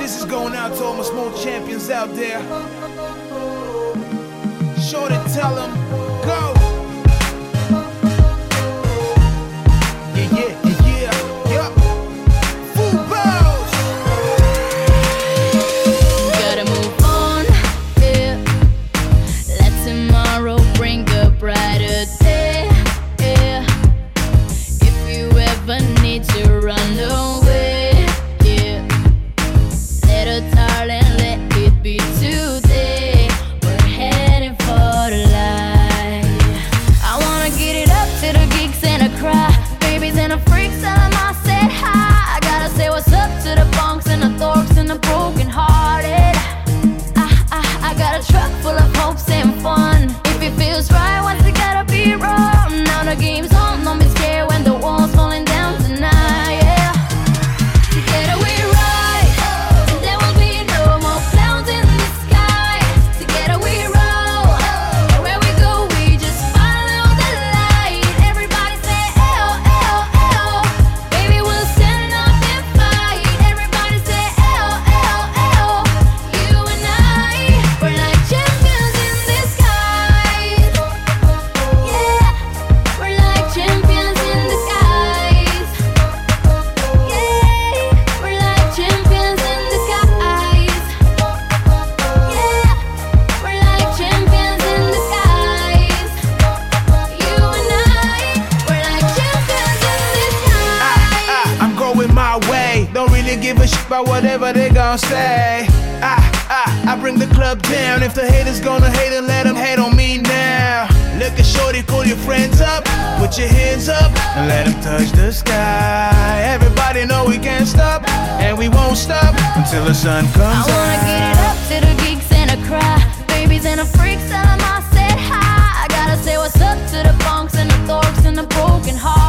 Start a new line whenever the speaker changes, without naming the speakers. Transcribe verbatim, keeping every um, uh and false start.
This is going out to all my small champions out there. Sure to tell them, go. Yeah, yeah, yeah, yeah, yeah. Footballs.
Gotta move on, yeah. Let tomorrow bring a brighter day, yeah. If you ever need to run away, yeah. Let a darling, let it be today. We're heading for the light. I wanna get it up to the geeks and a cry. Babies and the freaks, tell them I said hi. I gotta say what's up to the punks and the dorks and the broken hearted. I, I, I got a truck full of hopes and fun. If it feels right, once it gotta be wrong. Now the game's on, don't be scared when the wall's falling down tonight, yeah. Together we ride, and there will be no more clouds in the sky. Together we roll, where we go we just follow the light. Everybody say L, L, L. Baby we'll stand up and fight. Everybody say L, L, L. You and I, we're like champions in the skies. Yeah, we're like champions in the skies. Yeah, we're like champions in the skies. Yeah, we're like champions in the skies. You and I, we're like champions in the skies.
Ah, I'm going my way. Don't really give a shit about whatever they gon' say. Ah, ah, I bring the club down. If the haters gonna hate, then let them hate on me now. Look at shorty, call your friends up. Put your hands up and let them touch the sky. Everybody know we can't stop, and we won't stop until the sun
I
comes
wanna
out.
get it up to the geeks and a cry. Babies and the freaks, tell them I said hi. I gotta say what's up to the punks and the dorks and the broken hearts.